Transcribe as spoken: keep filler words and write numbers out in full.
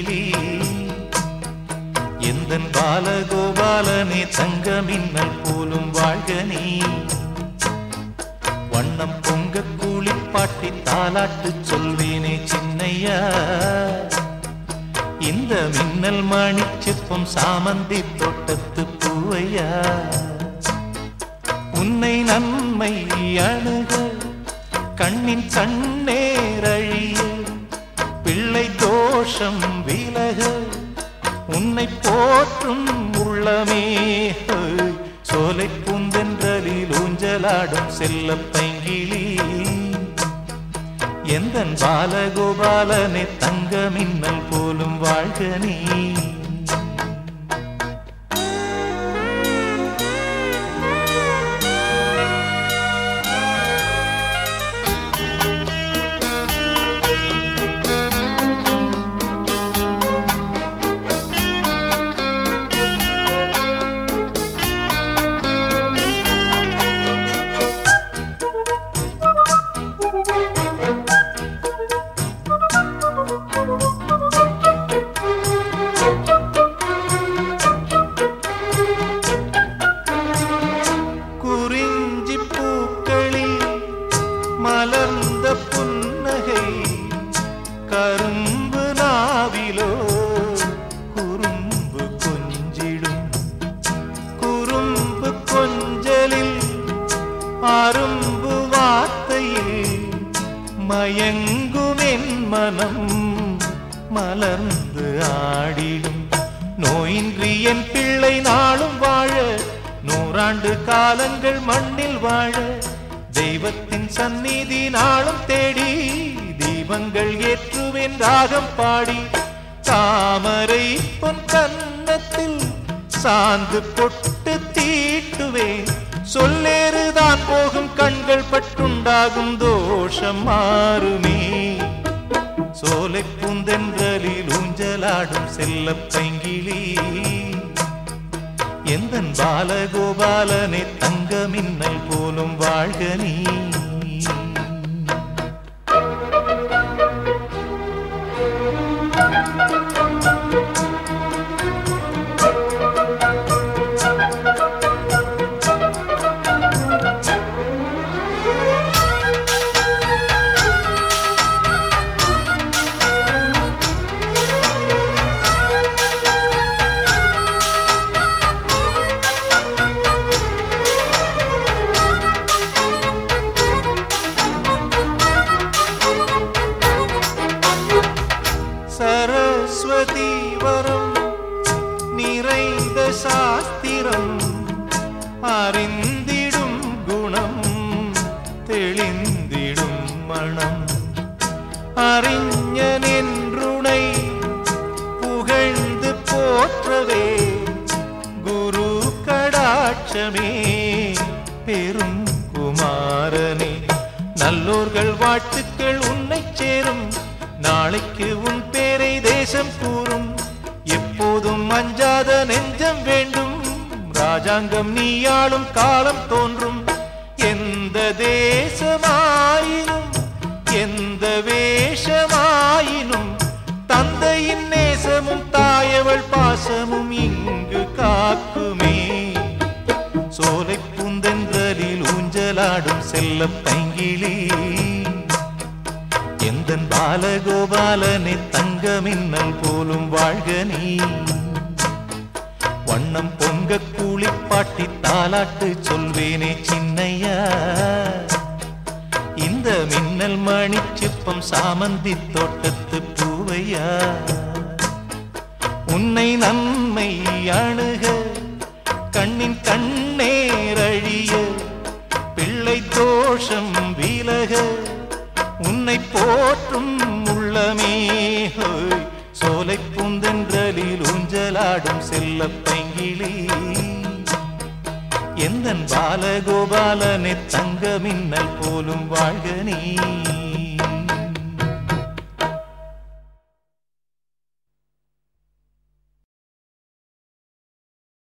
பைங்கிளி எந்தன் பாலகோபாலனே தங்க மின்னல் போலும் வாழ்க நீ வண்ணம் பொங்க கூலிப்பாட்டி தாலாட்டு சொல்வேனே சின்னையா இந்த மின்னல் மணிச்சிப்பம் சாமந்தி தோட்டத்து பூவையா உன்னை நன்மை அணுக கண்ணின் கண்ணேரழிய பிள்ளை தோஷம் விலக உன்னை போற்றும் உள்ளமே சோலை பூந்தென்றலில் ஊஞ்சலாடும் செல்ல பைங்கிளி எந்தன் பாலகோபாலனே தங்க மின்னல் போலும் வாழ்க நீ மலர்ந்த புன்னகை கரும்பு நாவிலோ குறும்பு கொஞ்சிடும் குறும்பு கொஞ்சலில் அரும்பு வார்த்தையில் மயங்கும் என் மனம் மலர்ந்து ஆடிடும் நோயின்றி என் பிள்ளை நாளும் வாழ நூறாண்டு காலங்கள் மண்ணில் வாழ தெய்வத்தின் சந்நிதி நாளும் தேடி தீபங்கள் ஏற்றுவேன் ராகம் பாடி தாமரை பொன் கன்னத்தில் சாந்து பொட்டு தீட்டுவேன் சொல்லேறுதான் போகும் கண்கள் பட்டுண்டாகும் தோஷம் மாறுமே சோலை பூந்தென்றலில் ஊஞ்சலாடும் செல்ல பைங்கிளி எந்தன் பாலகோபாலனே தங்க மின்னல் போலும் வாழ்க நீ சரஸ்வதி வரம் நிறைந்த சாஸ்திரம் அறிந்திடும் குணம் தெளிந்திடும் மனம் அறிஞன் என்றுனை புகழ்ந்து போற்றவே குரு கடாட்சமே பெரும் குமாரனே நல்லோர்கள் வாழ்த்துக்கள் உன்னை சேரும் நாளைக்கு உன் பேரை தேசம் கூறும் எப்போதும் அஞ்சாத நெஞ்சம் வேண்டும் ராஜாங்கம் நீயாளும் காலம் தோன்றும் எந்த தேசமாயினும் எந்த வேஷமாயினும் தந்தையின் நேசமும் தாயவள் பாசமும் இங்கு காக்குமே சோலை பூந்தென்றலில் ஊஞ்சலாடும் செல்ல பைங்கிளி எந்தன் பாலகோபாலனே தங்க மின்னல் போலும் வாழ்க நீ வண்ணம் பொங்க கூலிப்பாட்டி தாலாட்டு சொல்வேனே சின்னையா இந்த மின்னல் மணிச்சிப்பம் சாமந்தி தோட்டத்து பூவையா உன்னை நன்மை அணுக கண்ணின் கண்ணேரழிய பிள்ளை தோஷம் விலக உன்னை போற்றும் உள்ளமே சோலை பூந்தென்றலில் ஊஞ்சலாடும் செல்ல பைங்கிளி எந்தன் பாலகோபாலனே தங்க மின்னல் போலும் வாழ்க நீ